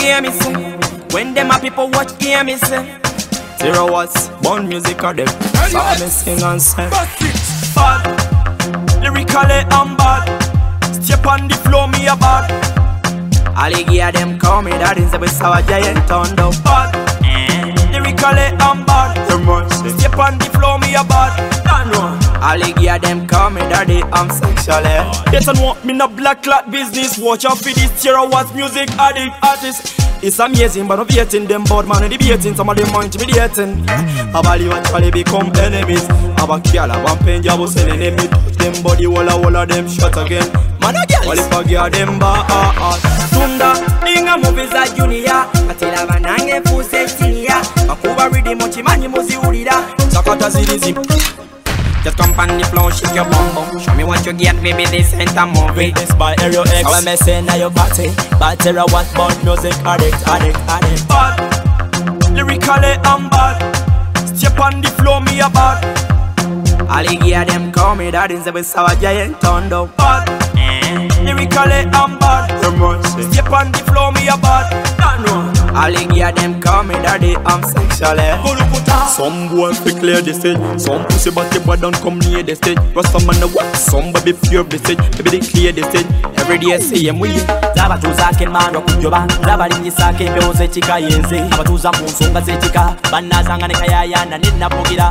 game is when them a people watch game is 0 watts, born music of them. So I me sing and sing. Bad, lyrically I'm bad. Step on the floor, me a bad. Alligator them call me that is the sour giant turned up bad. Lyrically I'm bad. Step on the floor, me a bad. Alligator them call me daddy, I'm sexually. Yes, and want me no black clot business. Watch out for this 0 watts music addict artist. It's amazing, but I'm hating them board man and debating. Some of them want intimidating. I value actually become enemies. I have a kill, I have a pain, I was selling them. Touch them body, wall of them shut again. Man again, well if I get them bad. Tunda, inga movies at junior. Atila banange fuse senior. Akuba ready mochi mani mozi urida. Sakata zirizi. Just come on the floor, shake your bum bum. Show me what you get, baby, this ain't a movie. This by Aero X. How am I saying now your body? Bad 0 watts, born music addict. Bad, lyrically I'm bad. Step on the floor, me a bad. Alligator them call me that is the sour giant turned up bad. Lyrically I'm bad. Step on the floor, me a bad. Alligator them call me daddy, I'm sexually. Some boy fi clear the stage. Some pussy body boy don't come near the stage. Rasta man the what? Some baby fear the stage. Baby they clear the stage. Every day same way. Zaba tuzake man wakujoba. Zaba lingisake beoze chika yenze. Zaba tuzamunsunga zetika. Banazanga nekayaya na nina pogira.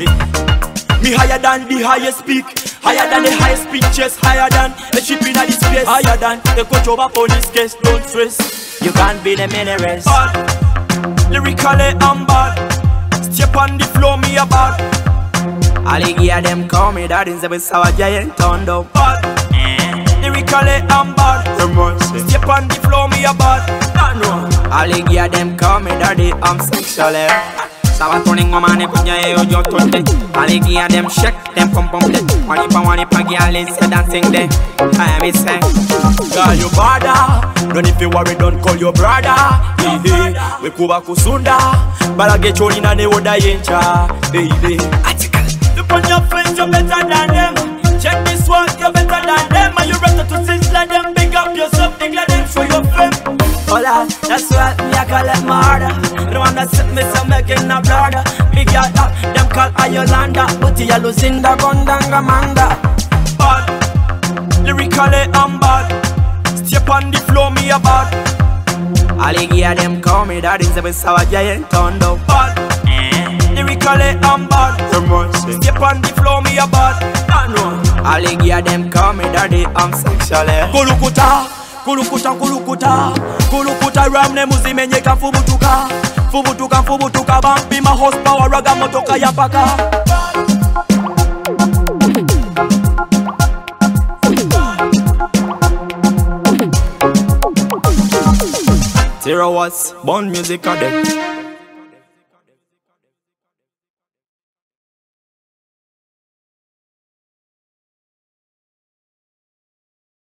Me higher than the highest peak. Higher than the highest pitches. Higher than the ship in the space. Higher than the coach over police case. Don't stress. You can't be the mini rest. Bad, lyrically I'm bad. Step on the floor, me a bad. Alligator them call me that is the sour giant turned up bad. Lyrically I'm bad. Step on the floor, me a bad. Alligator them call me daddy, I'm sexually. Saba turning on money kunya yo tonte. Alligator them shake them pum pum de. Wani pa girl is dancing de. I am say, girl you bada. Don't if you worry, don't call your brother. We kuba kusunda. But I get you in a oda yencha, baby. Look on your friends, you're better than them. Check this one, you're better than them. And you better to sizzle them. Big up yourself, England them for your fame. Hola, that's what me I call it murder. The one that set me so making a brother. Big yard up, them call Ayolanda. But you losing the Gondanga Manda. Bad, lyrically I'm bad. Step on the floor, me a bad. Alligator them call me that is the sour giant turned up bad. Lyrically I'm bad. Step on the floor, me a bad. Alligator them call me daddy, I'm sexually. Kulukuta, kulukuta, kulukuta. Kulukuta ram ne muzimenyeka fubutuka. Fubutuka, fubutuka bampi ma horsepower raga motoka ya paka. 0 watts, born music of them.